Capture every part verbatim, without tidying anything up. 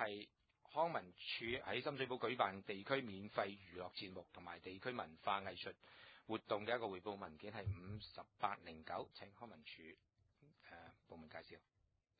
係康文署喺深水埗舉辦地區免費娛樂節目同埋地區文化藝術活動嘅一個匯報文件係五十八零九，請康文署誒、呃、部門介紹。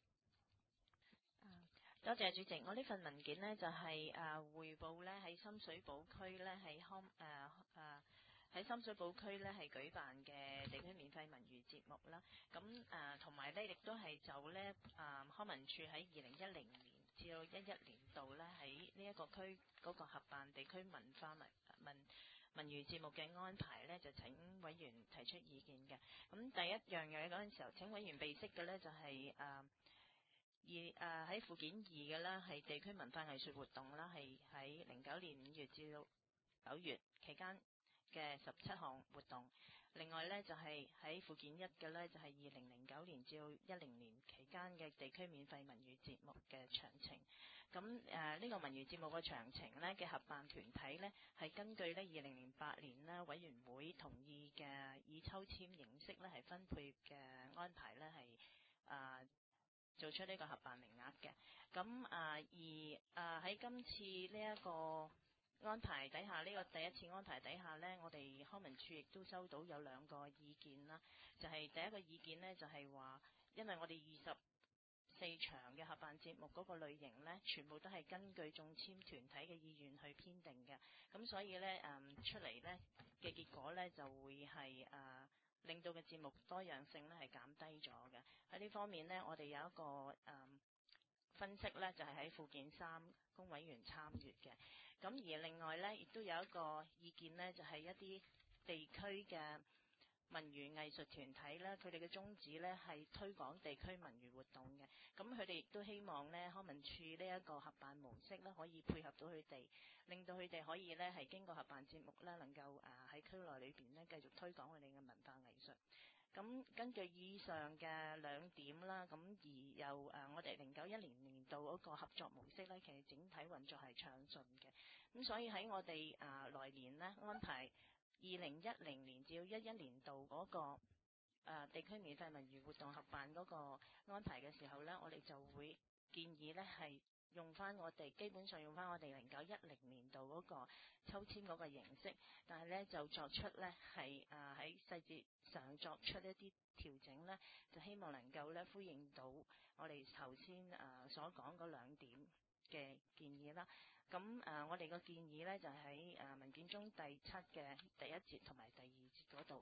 多謝主席，我呢份文件呢，就係誒匯報咧喺深水埗區咧喺康誒誒喺深水埗區咧係舉辦嘅地區免費文娛節目啦。咁誒同埋咧亦都係就咧誒康文署喺二零一零年至到一一年度咧喺呢一個區嗰個合辦地區文化文文文娛節目嘅安排咧，就請委員提出意見嘅。咁第一樣嘢嗰陣時候，請委員備悉嘅咧就係、是、誒。呃而誒喺附件二嘅啦，係地區文化藝術活動啦，係喺零九年五月至到九月期間嘅十七項活動。另外咧就係、是、喺附件一嘅咧，就係二零零九年至到一零年期間嘅地區免費文娛節目嘅詳情。咁誒呢個文娛節目嘅詳情咧嘅合辦團體咧，係根據咧二零零八年咧委員會同意嘅以抽籤形式咧係分配嘅安排咧係誒。呃做出呢個合辦名額嘅，咁啊而啊喺今次呢一個安排底下，呢、這個第一次安排底下呢，我哋康文署亦都收到有兩個意見啦。就係、是、第一個意見呢，就係、是、話，因為我哋二十四場嘅合辦節目嗰個類型呢，全部都係根據中籤團體嘅意願去編定嘅，咁所以呢，誒、嗯、出嚟呢嘅結果呢，就會係誒。啊令到嘅節目多樣性咧係減低咗嘅。喺呢方面呢，我哋有一個誒、嗯、分析咧，就係、是、喺附件三供委員參閱嘅。咁而另外咧，亦都有一個意見呢，就係、是、一啲地區嘅文娛藝術團體咧，佢哋嘅宗旨咧係推廣地區文娛活動嘅。咁佢哋亦都希望咧，康文署呢一個合辦模式咧，可以配合到佢哋，令到佢哋可以咧係經過合辦節目咧，能夠誒喺區內裏邊咧繼續推廣佢哋嘅文化藝術。咁根據以上嘅兩點啦，咁而又誒我哋零九一零年度嗰個合作模式咧，其實整體運作係暢順嘅。咁所以喺我哋誒來年呢安排二零一零年至到一一年度嗰、那個誒、呃、地區免費文娛活動合辦嗰個安排嘅時候呢，我哋就會建議呢係用翻我哋基本上用翻我哋零九一零年度嗰個抽籤嗰個形式，但係呢就作出呢係誒喺細節上作出一啲調整呢，就希望能夠呢呼應到我哋頭先誒所講嗰兩點嘅建議啦。咁誒、呃，我哋個建議咧就喺誒、呃、文件中第七嘅第一節同埋第二節嗰度。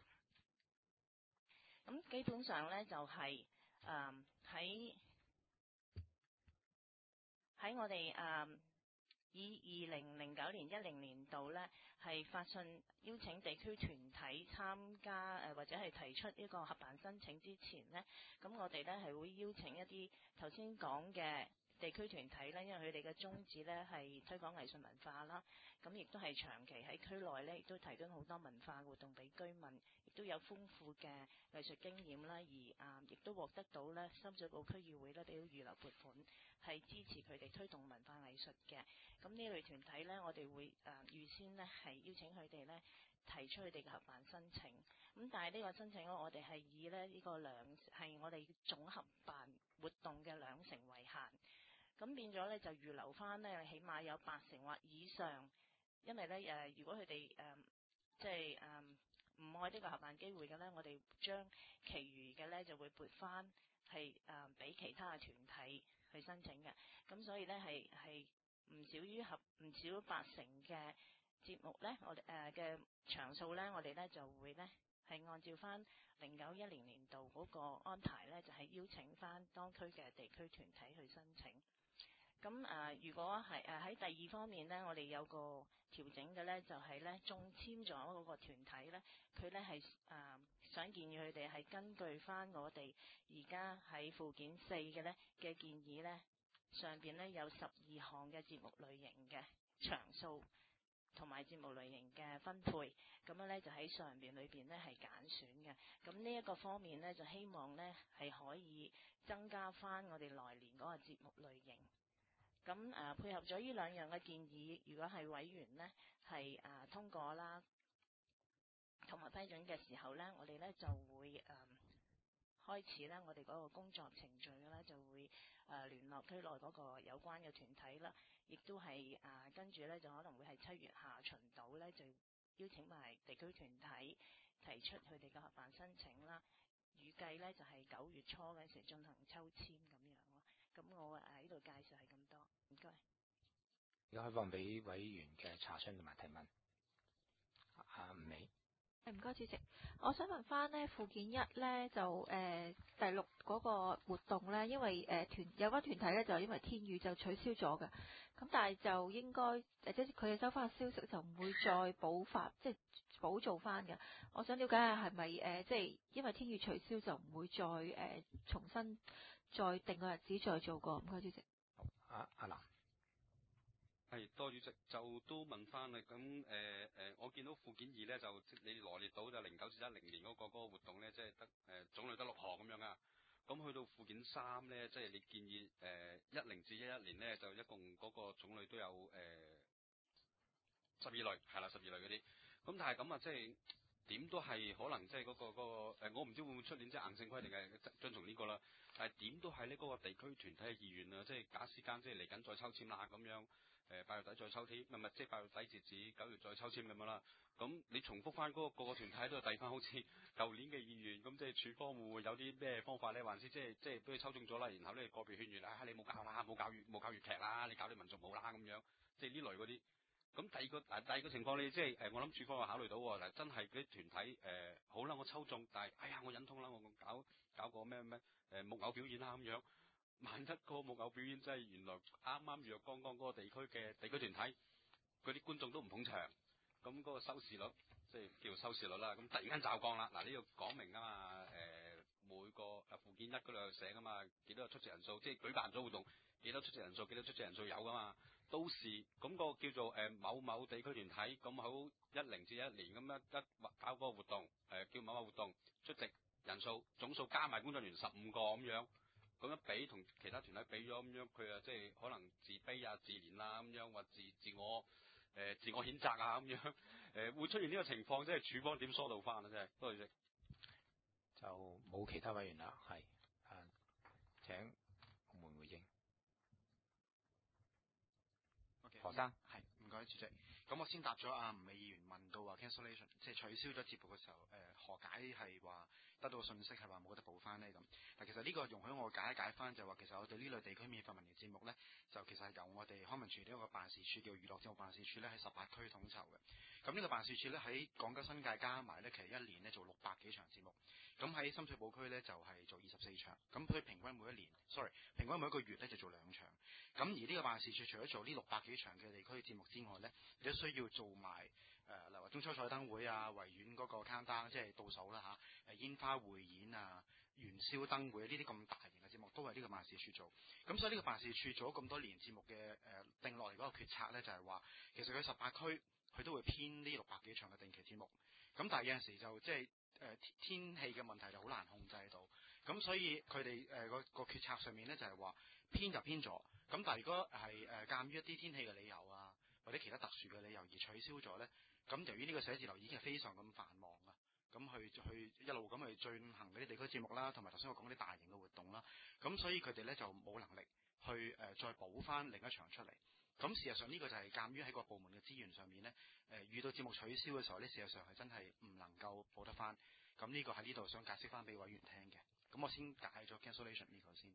咁基本上咧就係誒喺喺我哋誒、呃、以二零零九年一零年度咧係發信邀請地區團體參加誒、呃、或者係提出呢個合辦申請之前咧，咁我哋咧係會邀請一啲頭先講嘅地區團體咧，因為佢哋嘅宗旨咧係推廣藝術文化啦，咁亦都係長期喺區內咧，亦都提供好多文化活動俾居民，亦都有豐富嘅藝術經驗啦，而啊亦都獲得到咧深水埗區議會咧俾到預留撥款，係支持佢哋推動文化藝術嘅。咁呢類團體咧，我哋會誒預先咧係邀請佢哋咧提出佢哋嘅合辦申請。咁但係呢個申請咧，我哋係以咧呢個兩係我哋總合辦活動嘅兩成為限。咁變咗咧，就預留翻咧，起碼有八成或以上，因為咧誒、呃，如果佢哋誒即係誒唔愛呢個合辦機會嘅咧，我哋將其餘嘅咧就會撥翻係誒俾其他嘅團體去申請嘅。咁所以咧係係唔少於合唔少八成嘅節目咧，我哋誒嘅場數咧，我哋咧就會咧係按照翻零九一零年度嗰個安排咧，就係、是、邀請翻當區嘅地區團體去申請。咁誒、呃，如果係誒喺第二方面咧，我哋有個調整嘅咧，就係咧中籤咗嗰個團體咧，佢咧係誒想建議佢哋係根據翻我哋而家喺附件四嘅咧嘅建議咧，上邊咧有十二項嘅節目類型嘅場數同埋節目類型嘅分配，咁樣咧就喺上邊裏邊咧係揀選嘅。咁呢一個方面咧，就希望咧係可以增加翻我哋來年嗰個節目類型。咁誒、呃、配合咗呢兩樣嘅建議，如果係委員呢係誒、呃、通過啦，同埋批准嘅時候呢，我哋呢就會誒、呃、 開始咧，我哋嗰個工作程序咧就會誒聯絡區內嗰個有關嘅團體啦，亦都係誒跟住咧就可能會係七月下旬到咧就邀請埋地區團體提出佢哋嘅合辦申請啦。預計咧就係九月初嗰陣時進行抽籤咁樣咯。咁我誒喺度介紹係咁多，唔該。 而家開放俾委員嘅查詢同埋提問。啊，吳美。 唔該，主席，我想問翻咧附件一咧就誒、呃、第六嗰個活動咧，因為誒、呃、團有關團體咧就因為天雨就取消咗嘅，咁但係就應該誒即係佢哋收翻消息就唔會再補發，即係補做翻嘅。我想了解下係咪誒即係因為天雨取消就唔會再誒、呃、重新再定個日子再做過？唔該，主席。 好，阿阿南。 係多主席就都問翻啦，咁誒誒，我見到附件二咧就你羅列到就零九至一零年嗰、個嗰、個活動咧，即係得誒種類得六項咁樣啊。咁去到附件三咧，即係你建議誒一零至一一年咧，就一共嗰個種類都有誒十二類，係啦，十二類嗰啲。咁但係咁啊，即係點都係可能即係嗰個嗰、個誒，我唔知會唔會出年即係硬性規定係遵從呢個啦。但係點都係呢嗰個地區團體嘅意願啊，即係假時間即係嚟緊再抽籤啦咁樣。誒八月底再抽籤，唔係唔係，即係八月底截止九月再抽籤咁樣啦。咁你重複翻嗰個個個團體都係遞翻好似舊年嘅意願，咁即係處方會唔會有啲咩方法咧？還是即係即係俾佢抽中咗啦，然後咧個別勸喻啊，你冇搞啦，冇搞粵冇搞粵劇啦，你搞啲民族舞啦咁樣，即係呢類嗰啲。咁第二個第二個情況你即係誒，我諗處方有考慮到喎，嗱真係嗰啲團體誒、呃、好啦，我抽中，但係哎呀我忍痛啦，我搞搞個咩咩誒木偶表演啦咁樣。萬一個木偶表演真係原來啱啱若剛剛嗰個地區嘅地區團體，嗰啲觀眾都唔捧場，咁嗰個收視率即係叫做收視率啦，咁突然間驟降啦。嗱呢度講明啊嘛，誒、呃、每個誒附件一嗰度有寫噶嘛，幾多個出席人數，即係舉辦咗活動幾多出席人數，幾多出席人數有噶嘛。到時咁、那個叫做誒、呃、某某地區團體，咁好一零至一年咁一一搞嗰個活動，誒、呃、叫某某活動出席人數總數加埋工作人員十五個咁樣。咁樣比同其他團體比咗咁樣，佢啊即係可能自卑啊、自憐啊咁樣，或自自我誒、呃、自我譴責啊咁樣，誒、呃、會出現呢個情況，即係處方點疏導翻啊？真係多謝。 就冇其他委員啦，係啊，請洪門回應。 Okay, 何生係唔該主席。咁我先答咗阿吳美議員問到話 cancellation，即係取消咗節目嘅時候，誒、呃、何解係話得到信息係話冇得補翻呢？咁？但其實呢個容許我解一解翻，就係話其實我哋呢類地區免費文娛節目呢，就其實係由我哋康文署呢一個辦事處叫娛樂節目辦事處呢，喺十八區統籌嘅。咁呢個辦事處呢，喺廣州新界加埋呢，其實一年呢做六百幾場節目。咁喺深水埗區呢，就係、是、做二十四場。咁佢平均每一年，sorry，平均每一個月呢，就做兩場。咁而呢個辦事處除咗做呢六百幾場嘅地區節目之外呢，亦都需要做埋誒，例如話中秋彩燈會啊、維園嗰個 countdown，即係倒數啦嚇，誒、啊、煙花匯演啊、元宵燈會呢啲咁大型嘅節目，都係呢個辦事處做。咁所以呢個辦事處做咗咁多年節目嘅誒、呃、定落嚟嗰個決策呢，就係、是、話其實佢十八區佢都會編呢六百幾場嘅定期節目。咁但係有陣時就即係誒天氣嘅問題就好難控制到。咁所以佢哋誒個個決策上面呢，就係、是、話編就編咗。咁但係如果係誒鑑於一啲天氣嘅理由啊，或者其他特殊嘅理由而取消咗呢，咁由於呢個寫字樓已經係非常咁繁忙啊，咁去去一路咁去進行嗰啲地區節目啦，同埋頭先我講啲大型嘅活動啦，咁所以佢哋呢就冇能力去誒、呃、再補翻另一場出嚟。咁事實上呢個就係鑑於喺個部門嘅資源上面呢，誒、呃、遇到節目取消嘅時候呢，事實上係真係唔能夠補得翻。咁呢個喺呢度想解釋翻俾委員聽嘅。咁我先解咗 cancellation 呢個先。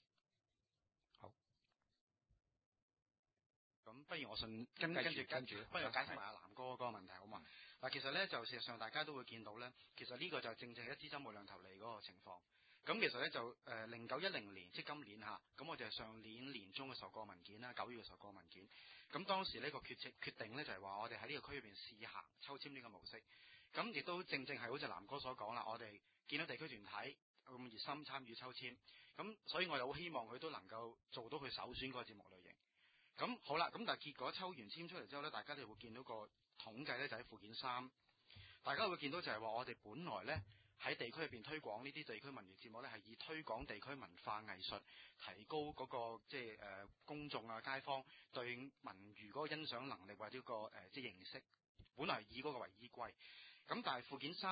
咁不如我順跟跟住跟住，不如解釋埋阿南哥嗰個問題好嘛？嗱，其實咧就事實上大家都會見到咧，其實呢個就正正係一支針冇兩頭利嗰個情況。咁其實咧就誒零九一零年即今年嚇，咁我就係上年年中嘅時候個文件啦，九月嘅時候個文件。咁當時呢個決策決定咧就係話我哋喺呢個區裏邊試行抽籤呢個模式。咁亦都正正係好似南哥所講啦，我哋見到地區團體咁熱心參與抽籤，咁所以我又好希望佢都能夠做到佢首選嗰個節目類型。咁好啦，咁但係結果抽完籤出嚟之後咧，大家就會見到個統計咧，就喺附件三，大家會見到就係話我哋本來咧喺地區入邊推廣呢啲地區文娛節目咧，係以推廣地區文化藝術，提高嗰、那個即係誒公眾啊街坊對文娛嗰個欣賞能力或者、這個誒、呃、即係認識，本來係以嗰個為依歸。咁但係附件三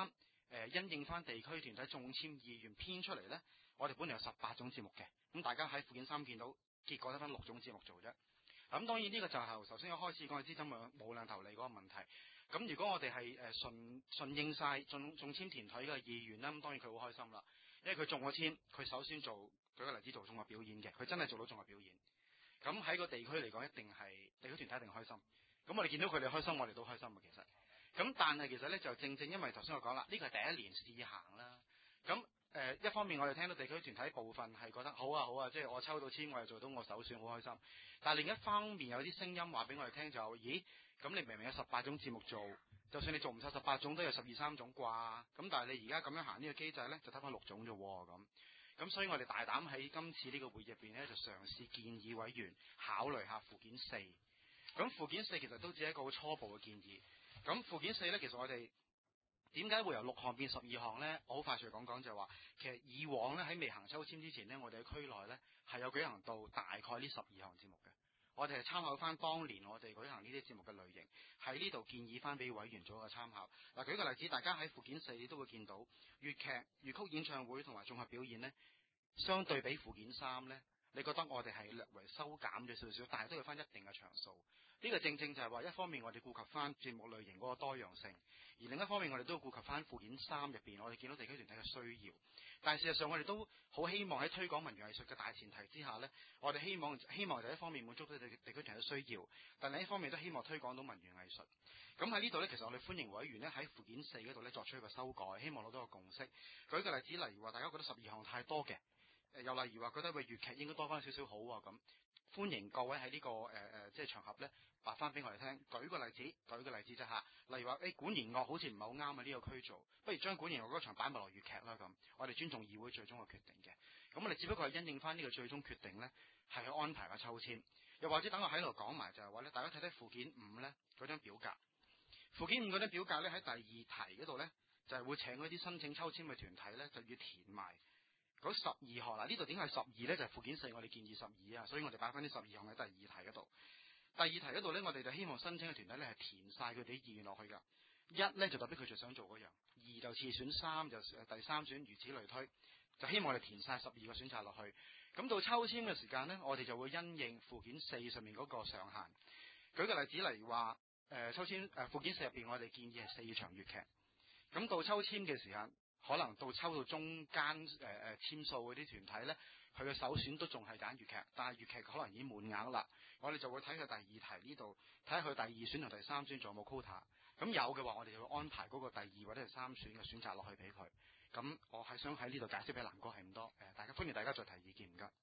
誒因應翻地區團體中籤意願編出嚟咧，我哋本來有十八種節目嘅，咁大家喺附件三見到，結果得翻六種節目做啫。咁當然呢個就係頭先一開始講嘅資深無量投離嗰個問題。咁如果我哋係誒順順應晒中中籤團體嘅意願啦，咁當然佢好開心啦，因為佢中咗籤，佢首先做舉個例子做綜合表演嘅，佢真係做到綜合表演。咁喺個地區嚟講，一定係地區團體一定開心。咁我哋見到佢哋開心，我哋都開心嘅其實。咁但係其實咧就正正因為頭先我講啦，呢個係第一年試行啦。咁誒、呃、一方面我哋聽到地區團體部分係覺得好啊好啊，即係我抽到籤，我又做到我首選，好開心。但係另一方面有啲聲音話俾我哋聽就，咦？咁你明明有十八種節目做，就算你做唔晒十八種，都有十二三種啩。咁但係你而家咁樣行呢個機制咧，就得翻六種啫喎咁。咁所以我哋大膽喺今次呢個會議入邊咧，就嘗試建議委員考慮下附件四。咁附件四其實都只係一個好初步嘅建議。咁附件四咧，其實我哋點解會由六項變十二項咧？我好快脆講講就係話，其實以往咧喺未行抽籤之前咧，我哋喺區內咧係有舉行到大概呢十二項節目嘅。我哋係參考翻當年我哋舉行呢啲節目嘅類型，喺呢度建議翻俾委員做一個參考。嗱，舉個例子，大家喺附件四都會見到粵劇、粵曲演唱會同埋綜合表演呢，相對比附件三呢，你覺得我哋係略為收減咗少少，但係都要翻一定嘅場數。呢個正正就係話，一方面我哋顧及翻節目類型嗰個多樣性，而另一方面我哋都要顧及翻附件三入邊，我哋見到地區團體嘅需要。但係事實上，我哋都好希望喺推廣文娛藝術嘅大前提之下呢，我哋希望希望就一方面滿足到地地區團體嘅需要，但另一方面都希望推廣到文娛藝術。咁喺呢度呢，其實我哋歡迎委員呢喺附件四嗰度呢作出一個修改，希望攞到個共識。舉個例子，例如話大家覺得十二項太多嘅，又例如話覺得喂粵劇應該多翻少少好啊咁。歡迎各位喺呢、這個誒誒、呃、即係場合咧，話翻俾我哋聽。舉個例子，舉個例子啫嚇。例如話，誒、欸、管弦樂好似唔係好啱啊呢個區做，不如將管弦樂嗰場擺埋落粵劇啦咁。我哋尊重議會最終嘅決定嘅。咁我哋只不過係因應翻呢個最終決定咧，係去安排個抽籤。又或者等我喺度講埋就係話咧，大家睇睇附件五咧嗰張表格。附件五嗰張表格咧喺第二題嗰度咧，就係、是、會請嗰啲申請抽籤嘅團體咧，就要填埋嗰十二項啦。呢度點解係十二咧？就係、是、附件四，我哋建議十二啊，所以我哋擺翻啲十二項喺第二題嗰度。第二題嗰度咧，我哋就希望申請嘅團體咧係填晒佢哋啲意願落去㗎。一咧就代表佢最想做嗰樣，二就次選，三就第三選，如此類推，就希望我哋填晒十二個選擇落去。咁到抽籤嘅時間咧，我哋就會因應附件四上面嗰個上限。舉個例子，例如話誒、呃、抽籤誒、呃、附件四入邊，我哋建議係四場粵劇。咁到抽籤嘅時間，可能到抽到中間誒誒籤數嗰啲團體咧，佢嘅首選都仲係揀粵劇，但係粵劇可能已經滿額啦。我哋就會睇佢第二題呢度，睇下佢第二選同第三選仲有冇 quota。咁有嘅話，我哋就會安排嗰個第二或者係三選嘅選擇落去俾佢。咁我係想喺呢度解釋俾南哥係咁多。誒，大家歡迎大家再提意見，唔該。誒、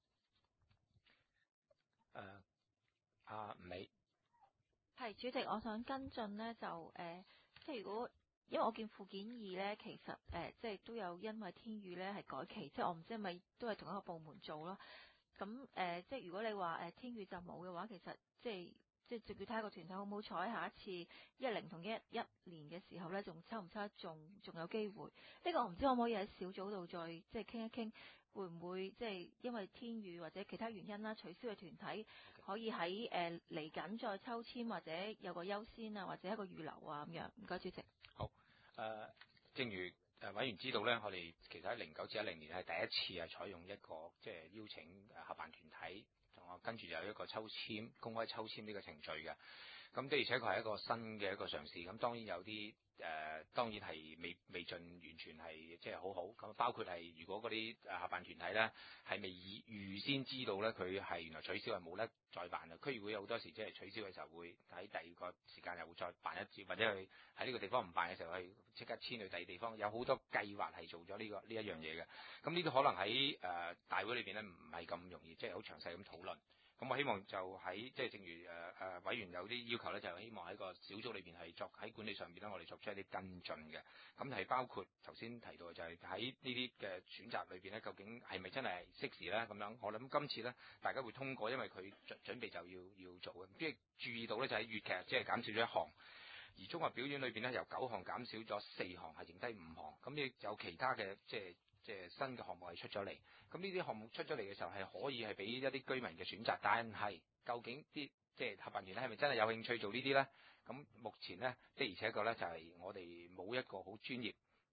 呃，阿吳美。 係主席，我想跟進呢，就誒、呃，即係如果。因為我見附件二咧，其實誒、呃、即係都有因為天雨咧係改期，即係我唔知係咪都係同一個部門做咯。咁誒、呃，即係如果你話誒、呃、天雨就冇嘅話，其實即係即係直接睇下個團體好唔好彩，下一次一零同一一年嘅時候咧，仲抽唔抽得中，仲有機會。呢、這個我唔知可唔可以喺小組度再即係傾一傾，會唔會即係因為天雨或者其他原因啦，取消嘅團體可以喺誒嚟緊再抽籤，或者有個優先啊，或者一個預留啊咁樣。唔該，主席。 好。誒、呃，正如誒、呃、委員知道咧，我哋其實喺零九至一零年係第一次係採用一個即係邀請誒合辦團體，同我跟住就有一個抽籤、公開抽籤呢個程序嘅。咁的而且確係一個新嘅一個嘗試。咁當然有啲誒、呃，當然係未未盡完全係即係好好。咁包括係如果嗰啲誒合辦團體咧係未預預先知道咧，佢係原來取消係冇得再辦嘅。區議會有好多時即係取消嘅時候，會喺第二個時間又會再辦一次，或者係喺呢個地方唔辦嘅時候，係即刻遷去第二地方。有好多計劃係做咗呢、這個呢一樣嘢嘅。咁呢啲可能喺誒、呃、大會裏邊咧唔係咁容易，即係好詳細咁討論。咁我希望就喺即係正如誒誒、呃、委員有啲要求咧，就希望喺個小組裏邊係作喺管理上邊咧，我哋作出一啲跟進嘅。咁係包括頭先提到嘅，就係喺呢啲嘅選擇裏邊咧，究竟係咪真係適時咧？咁樣我諗今次咧，大家會通過，因為佢準準備就要要做嘅。即係注意到咧，就喺粵劇即係減少咗一項，而綜合表演裏邊咧由九項減少咗四項，係剩低五項。咁亦有其他嘅即係。即係新嘅項目係出咗嚟，咁呢啲項目出咗嚟嘅時候係可以係俾一啲居民嘅選擇，但係究竟啲即係合辦團咧係咪真係有興趣做呢啲咧？咁目前咧的而且確咧就係我哋冇一個好專業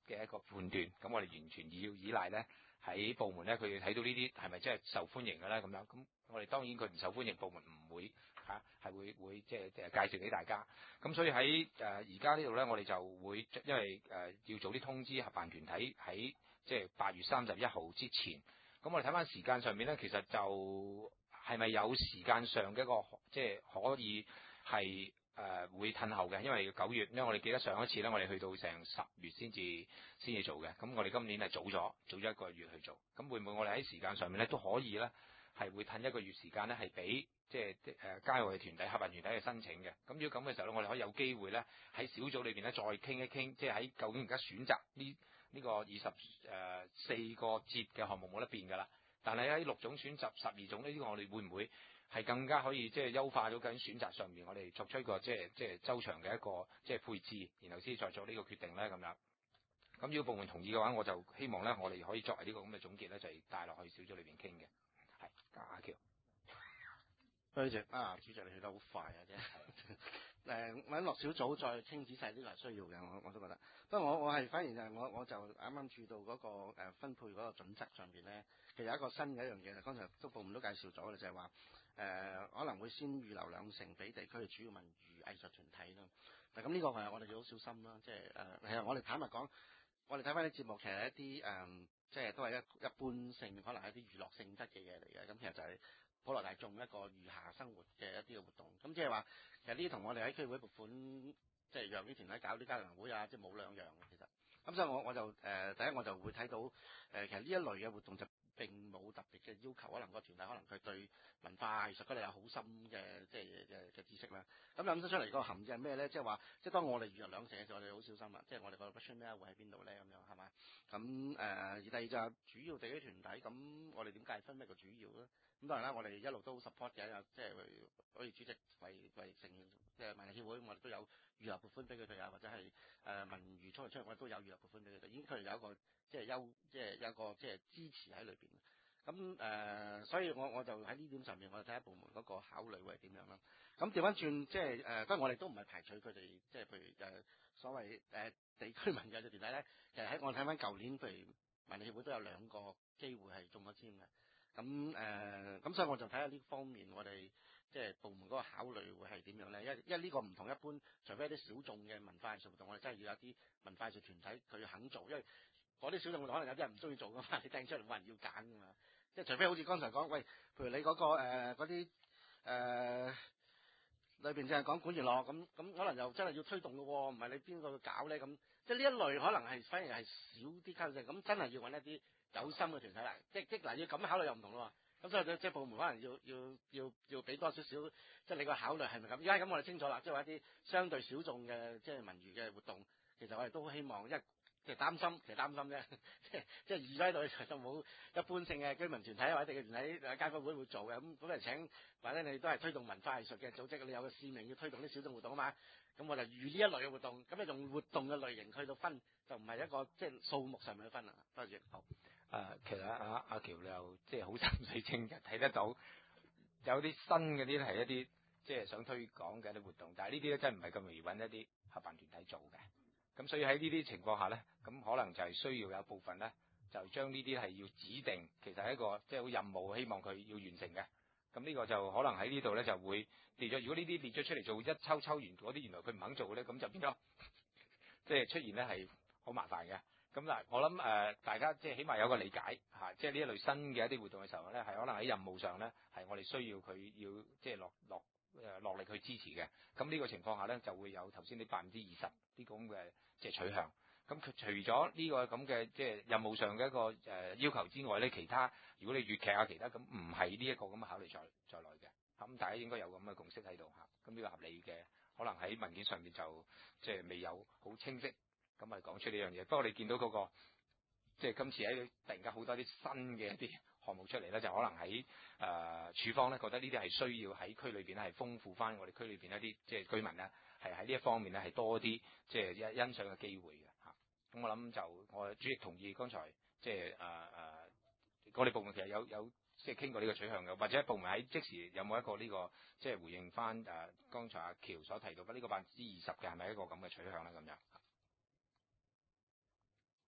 嘅一個判斷，咁我哋完全要依賴咧喺部門咧，佢哋睇到呢啲係咪真係受歡迎嘅咧咁樣，咁我哋當然佢唔受歡迎，部門唔會嚇係、啊、會會即係誒介紹俾大家，咁所以喺誒而家呢度咧，我哋就會因為誒、呃、要早啲通知合辦團體喺即係八月三十一號之前，咁我哋睇翻時間上面咧，其實就係咪有時間上嘅一個即係可以係。誒、呃、會褪後嘅，因為九月，因為我哋記得上一次咧，我哋去到成十月先至先至做嘅，咁我哋今年係早咗，早咗一個月去做，咁會唔會我哋喺時間上面咧都可以咧係會褪一個月時間咧係俾即係誒街外嘅團體、合辦團體去申請嘅，咁如果咁嘅時候咧，我哋可以有機會咧喺小組裏邊咧再傾一傾，即係喺究竟而家選擇呢呢個二十誒四個節嘅項目冇得變㗎啦，但係喺六種選擇十二種呢啲，我哋會唔會？係更加可以即係優化咗緊選擇上面，我哋作出一個即係即係周詳嘅一個即係配置，然後先再做呢個決定咧咁樣。咁如果部門同意嘅話，我就希望咧，我哋可以作為呢個咁嘅總結咧，就係帶落去小組裏邊傾嘅。係，阿喬。 多謝啊，主席你去得好快啊，真係。誒，揾落小組再傾仔細呢個係需要嘅，我我都覺得。不過我我係反而就係我我就啱啱注到嗰個誒分配嗰個準則上邊咧，其實有一個新嘅一樣嘢，剛才都部門都介紹咗嘅，就係話。誒、呃、可能會先預留兩成俾地區嘅主要文娛藝術團體啦。嗱咁呢個係我哋要好小心啦，即係誒其實我哋坦白講，我哋睇翻啲節目其實一啲誒、呃、即係都係一一般性，可能係一啲娛樂性質嘅嘢嚟嘅。咁其實就係普羅大眾一個餘下生活嘅一啲嘅活動。咁即係話其實呢啲同我哋喺區會撥款，即係讓啲團體搞啲交流會啊，即係冇兩樣嘅其實。咁所以我我就誒、呃、第一我就會睇到誒、呃、其實呢一類嘅活動就並冇特別嘅要求，可能個團體可能佢對文化藝術嗰度有好深嘅即係嘅嘅知識啦。咁諗得出嚟個含義係咩咧？即係話，即係當我哋預入兩成嘅時候，我哋好小心啊！即係我哋個 rationale 會喺邊度咧？咁樣係嘛？咁誒，而第二就係主要地區團體，咁我哋點解分咩個主要咧？咁當然啦，我哋一路都好 support 嘅，即係可以主席為為成員，即係文藝協會，我哋都有預留撥款俾佢哋啊，或者係誒文娛出嚟出嚟，我哋都有預留撥款俾佢哋，已經佢哋有一個即係優，即係有一個即係支持喺裏邊。咁誒、呃，所以我我就喺呢點上面，我哋睇下部門嗰個考慮會係點樣啦。咁調翻轉，即係誒，當、呃、然我哋都唔係排除佢哋，即係譬如誒、呃、所謂誒、呃、地區文藝嘅團體咧，其實喺我睇翻舊年，譬如文藝協會都有兩個機會係中咗籤嘅。咁誒，咁、呃、所以我就睇下呢方面，我哋即係部門嗰個考慮會係點樣咧？因為因為呢個唔同一般，除非一啲小眾嘅文化藝術活動，我哋真係要有啲文化藝術團體佢肯做，因為嗰啲小眾活動可能有啲人唔中意做噶嘛，你掟出嚟冇人要揀噶嘛。即係除非好似剛才講，喂，譬如你嗰、嗰個嗰啲誒裏邊淨係講管弦樂咁，咁可能又真係要推動咯喎，唔係你邊個去搞咧咁？即係呢一類可能係反而係少啲吸引力，咁真係要揾一啲有心嘅團體啦。即即嗱要咁考慮又唔同咯喎，咁所以即係部門可能要要要要俾多少少，即係你個考慮係咪咁？而家咁我哋清楚啦，即係話一啲相對小眾嘅即係文娛嘅活動，其實我哋都希望一。即係擔心，其實擔心啫。即係即係預咗喺度，就冇一般性嘅居民團體或者地區團體、街坊會會做嘅。咁咁嚟請，或者你都係推動文化藝術嘅組織，你有個使命要推動啲小眾活動啊嘛。咁我就預呢一類嘅活動，咁你用活動嘅類型去到分，就唔係一個即係數目上面去分啦。多謝。好。誒、 呃，其實阿阿喬你又即係好心水清嘅，睇得到有啲新嗰啲咧係一啲即係想推廣嘅一啲活動，但係呢啲咧真係唔係咁容易揾一啲合辦團體做嘅。咁所以喺呢啲情況下咧，咁可能就係需要有部分咧，就將呢啲係要指定，其實係一個即係好任務，希望佢要完成嘅。咁呢個就可能喺呢度咧就會列咗。如果呢啲列咗出嚟做一抽抽完嗰啲，原來佢唔肯做嘅咧，咁就變咗即係出現咧係好麻煩嘅。咁嗱，我諗誒、呃、大家即係起碼有個理解嚇，即係呢一類新嘅一啲活動嘅時候咧，係可能喺任務上咧係我哋需要佢要即係落落誒落力去支持嘅。咁呢個情況下咧就會有頭先啲百分之二十啲咁嘅即係取向。咁佢除咗呢個咁嘅即係任務上嘅一個誒、呃、要求之外咧，其他如果你粵劇啊其他咁唔係呢一個咁嘅考慮在在內嘅。咁大家應該有咁嘅共識喺度嚇。咁呢個合理嘅，可能喺文件上面就即係未有好清晰。咁咪講出呢樣嘢，不過你見到嗰、那個即係今次喺突然間好多啲新嘅一啲項目出嚟咧，就可能喺誒、呃、處方咧覺得呢啲係需要喺區裏邊咧係豐富翻我哋區裏邊一啲即係居民咧係喺呢一方面咧係多啲即係欣欣賞嘅機會嘅嚇。咁我諗就我主席同意剛才即係誒誒我哋部門其實有有即係傾過呢個取向嘅，或者部門喺即時有冇一個呢、這個即係回應翻誒、呃、剛才阿喬所提到嘅呢個百分之二十嘅係咪一個咁嘅取向咧咁樣？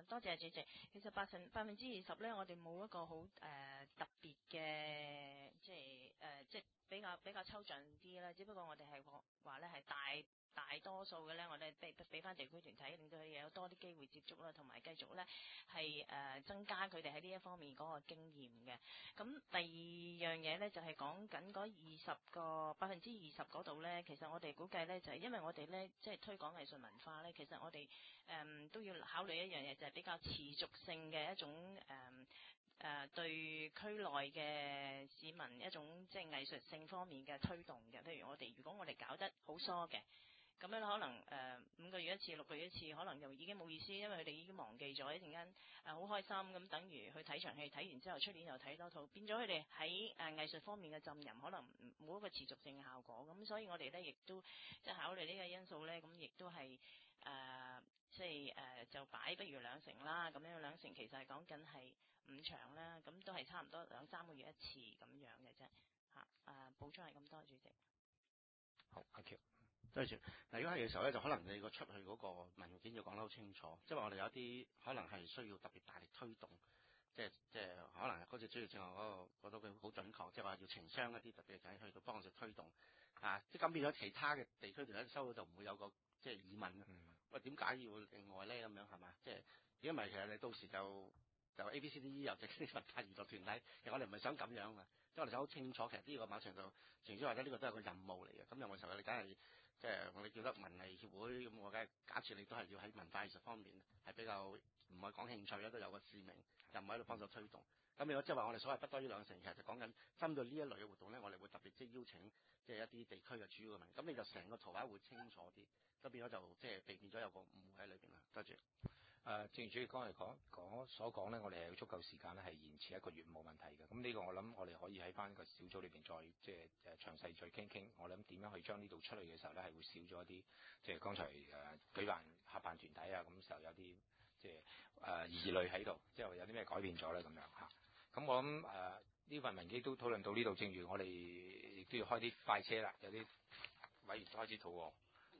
多謝主席。其實百分百分之二十咧，我哋冇一個好誒、呃、特別嘅，即係誒、呃、即係比較比較抽象啲啦。只不過我哋係話咧係大大多數嘅咧，我哋俾俾翻地區團體，令到佢哋有多啲機會接觸啦，同埋繼續咧係誒增加佢哋喺呢一方面嗰個經驗嘅。咁第二樣嘢咧就係講緊嗰二十個百分之二十嗰度咧，其實我哋估計咧就係、是、因為我哋咧即係推廣藝術文化咧，其實我哋誒、嗯、都要考慮一樣嘢，就係、是、比較持續性嘅一種誒誒、嗯呃、對區內嘅市民一種即係藝術性方面嘅推動嘅。譬如我哋如果我哋搞得好疏嘅。咁樣可能誒、呃、五個月一次、六個月一次，可能就已經冇意思，因為佢哋已經忘記咗一陣間誒好開心咁，等於去睇場戲，睇完之後出年又睇多套，變咗佢哋喺誒藝術方面嘅浸淫，可能冇一個持續性嘅效果。咁所以我哋咧亦都即係考慮呢個因素咧，咁亦都係誒即係誒就擺不如兩成啦。咁樣兩成其實係講緊係五場啦，咁都係差唔多兩三個月一次咁樣嘅啫嚇。誒補充係咁多，主席。 好，阿 Q。對住嗱，如果係嘅時候咧，就可能你個出去嗰個文件要講得好清楚，即係話我哋有啲可能係需要特別大力推動，即係即係可能嗰隻主要正話嗰個覺得佢好準確，即係話要情商一啲特別嘅仔去到幫助推動啊，即係咁變咗其他嘅地區團體收到就唔會有個即係疑問啊，喂點解要另外咧咁樣係嘛？即係如果唔係，其實你到時就就 A B C D E 又直啲文化娛樂團體，其實我哋唔係想咁樣啊，即係我哋想好清楚，其實呢個馬上就傳銷或者呢個都係個任務嚟嘅，咁任務時候你梗係。即係我哋叫得文藝協會咁，我梗係假設你都係要喺文化藝術方面係比較唔係講興趣啦，都有個使命，又唔喺度幫手推動。咁如果即係話我哋所謂不多於兩成，其實就講緊針對呢一類嘅活動咧，我哋會特別即係邀請即係一啲地區嘅主要嘅民，咁你就成個圖畫會清楚啲，咁變咗就即係避免咗有個誤會喺裏邊啦。多謝。 誒、呃，正如主席剛才講講所講咧，我哋係有足夠時間咧，係延遲一個月冇問題嘅。咁呢個我諗我哋可以喺翻個小組裏邊再即係誒詳細再傾傾。我諗點樣去將呢度出去嘅時候咧，係會少咗一啲即係剛才誒、呃、舉辦合辦團體啊，咁時候有啲即係誒疑慮喺度，即係有啲咩改變咗咧咁樣嚇。咁我諗誒呢份文件都討論到呢度，正如我哋亦都要開啲快車啦，有啲委員都開始肚餓。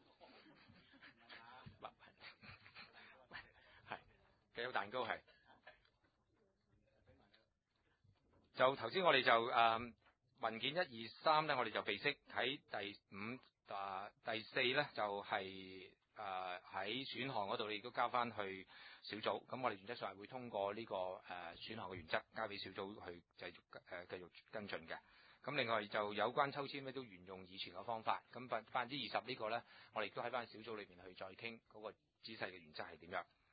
有蛋糕係，就頭先我哋就誒、呃、文件一二三咧，我哋就備悉喺第五啊、呃、第四咧就係誒喺選項嗰度，你亦都交翻去小組。咁我哋原則上係會通過呢、這個誒、呃、選項嘅原則，交俾小組去繼續誒、呃、繼續跟進嘅。咁另外就有關抽籤咧，都沿用以前嘅方法。咁百百分之二十呢個咧，我哋亦都喺翻小組裏邊去再傾嗰個仔細嘅原則係點樣。